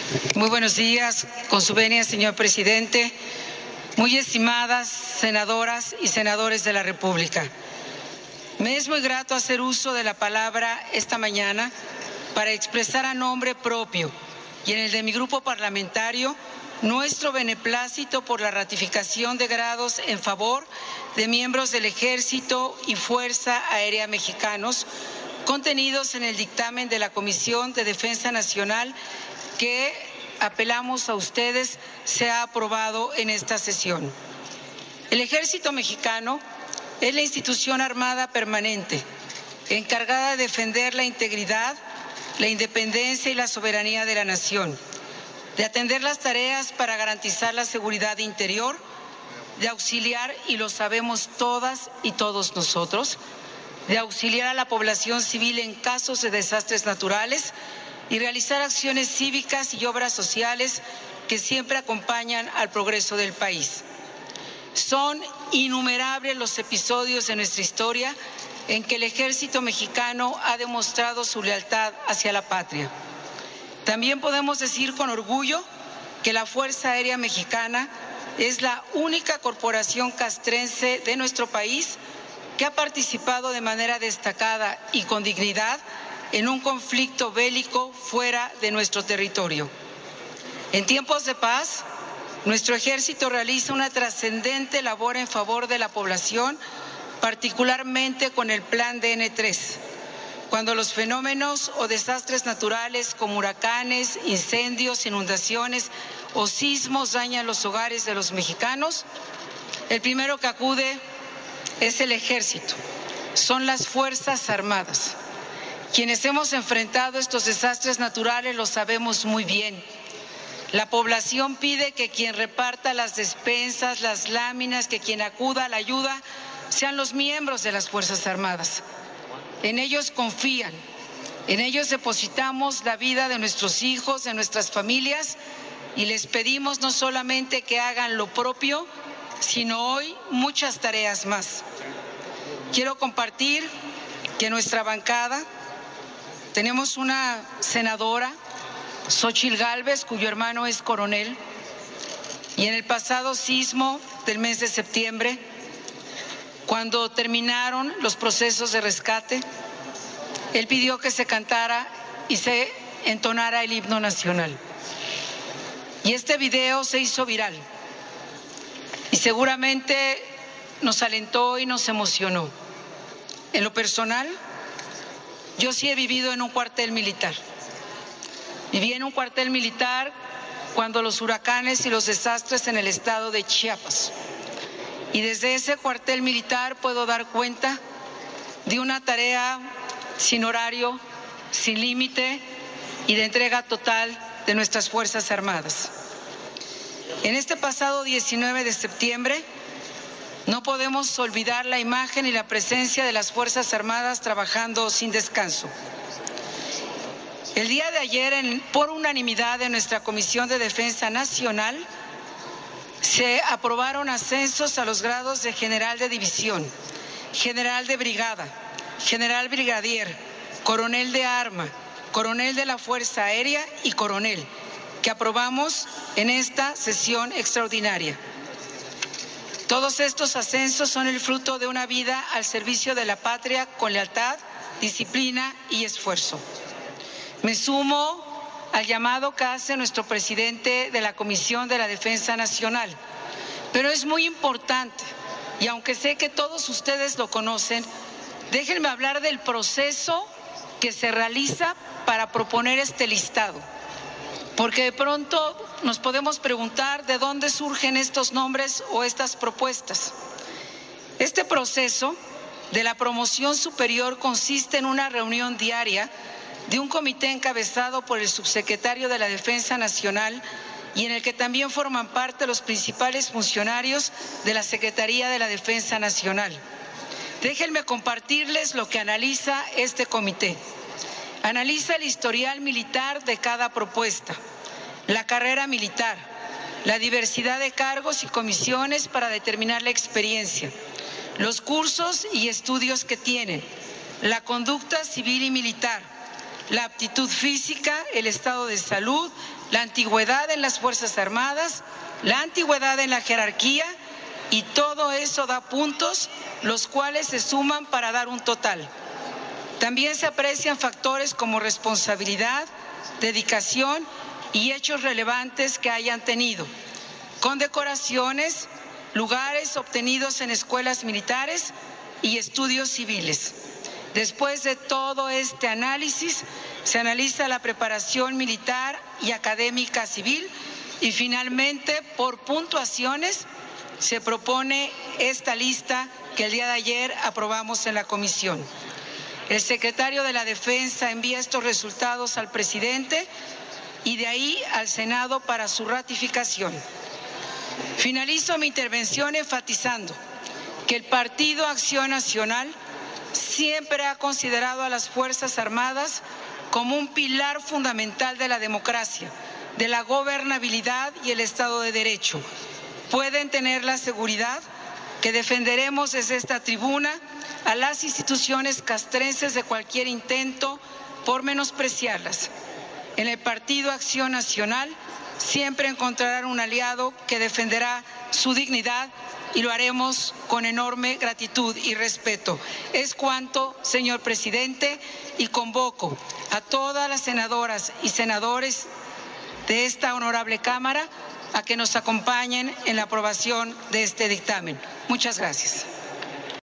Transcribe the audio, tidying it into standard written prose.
Muy buenos días, con su venia, señor presidente, muy estimadas senadoras y senadores de la República. Me es muy grato hacer uso de la palabra esta mañana para expresar a nombre propio y en el de mi grupo parlamentario nuestro beneplácito por la ratificación de grados en favor de miembros del Ejército y Fuerza Aérea Mexicanos contenidos en el dictamen de la Comisión de Defensa Nacional que apelamos a ustedes sea aprobado en esta sesión. El Ejército Mexicano es la institución armada permanente encargada de defender la integridad, la independencia y la soberanía de la nación, de atender las tareas para garantizar la seguridad interior, de auxiliar, y lo sabemos todas y todos nosotros, de auxiliar a la población civil en casos de desastres naturales y realizar acciones cívicas y obras sociales que siempre acompañan al progreso del país. Son innumerables los episodios de nuestra historia en que el Ejército Mexicano ha demostrado su lealtad hacia la patria. También podemos decir con orgullo que la Fuerza Aérea Mexicana es la única corporación castrense de nuestro país que ha participado de manera destacada y con dignidad en un conflicto bélico fuera de nuestro territorio. En tiempos de paz, nuestro ejército realiza una trascendente labor en favor de la población, particularmente con el Plan DN3. Cuando los fenómenos o desastres naturales como huracanes, incendios, inundaciones o sismos dañan los hogares de los mexicanos, el primero que acude es el ejército, son las Fuerzas Armadas. Quienes hemos enfrentado estos desastres naturales lo sabemos muy bien. La población pide que quien reparta las despensas, las láminas, que quien acuda a la ayuda sean los miembros de las Fuerzas Armadas. En ellos confían, en ellos depositamos la vida de nuestros hijos, de nuestras familias, y les pedimos no solamente que hagan lo propio, sino hoy muchas tareas más. Quiero compartir que nuestra bancada tenemos una senadora, Xóchitl Gálvez, cuyo hermano es coronel, y en el pasado sismo del mes de septiembre, cuando terminaron los procesos de rescate, él pidió que se cantara y se entonara el himno nacional. Y este video se hizo viral y seguramente nos alentó y nos emocionó. En lo personal, yo sí he vivido en un cuartel militar. Viví en un cuartel militar cuando los huracanes y los desastres en el estado de Chiapas. Y desde ese cuartel militar puedo dar cuenta de una tarea sin horario, sin límite y de entrega total de nuestras Fuerzas Armadas. En este pasado 19 de septiembre no podemos olvidar la imagen y la presencia de las Fuerzas Armadas trabajando sin descanso. El día de ayer, por unanimidad de nuestra Comisión de Defensa Nacional, se aprobaron ascensos a los grados de general de división, general de brigada, general brigadier, coronel de arma, coronel de la Fuerza Aérea y coronel, que aprobamos en esta sesión extraordinaria. Todos estos ascensos son el fruto de una vida al servicio de la patria con lealtad, disciplina y esfuerzo. Me sumo al llamado que hace nuestro presidente de la Comisión de la Defensa Nacional, pero es muy importante, y aunque sé que todos ustedes lo conocen, déjenme hablar del proceso que se realiza para proponer este listado, porque de pronto nos podemos preguntar de dónde surgen estos nombres o estas propuestas. Este proceso de la promoción superior consiste en una reunión diaria de un comité encabezado por el subsecretario de la Defensa Nacional y en el que también forman parte los principales funcionarios de la Secretaría de la Defensa Nacional. Déjenme compartirles lo que analiza este comité. Analiza el historial militar de cada propuesta, la carrera militar, la diversidad de cargos y comisiones para determinar la experiencia, los cursos y estudios que tienen, la conducta civil y militar, la aptitud física, el estado de salud, la antigüedad en las Fuerzas Armadas, la antigüedad en la jerarquía, y todo eso da puntos, los cuales se suman para dar un total. También se aprecian factores como responsabilidad, dedicación y hechos relevantes que hayan tenido, condecoraciones, lugares obtenidos en escuelas militares y estudios civiles. Después de todo este análisis, se analiza la preparación militar y académica civil y finalmente, por puntuaciones, se propone esta lista que el día de ayer aprobamos en la comisión. El secretario de la Defensa envía estos resultados al presidente y de ahí al Senado para su ratificación. Finalizo mi intervención enfatizando que el Partido Acción Nacional siempre ha considerado a las Fuerzas Armadas como un pilar fundamental de la democracia, de la gobernabilidad y el Estado de Derecho. Pueden tener la seguridad que defenderemos desde esta tribuna a las instituciones castrenses de cualquier intento por menospreciarlas. En el Partido Acción Nacional siempre encontrarán un aliado que defenderá su dignidad y lo haremos con enorme gratitud y respeto. Es cuanto, señor presidente, y convoco a todas las senadoras y senadores de esta honorable Cámara a que nos acompañen en la aprobación de este dictamen. Muchas gracias.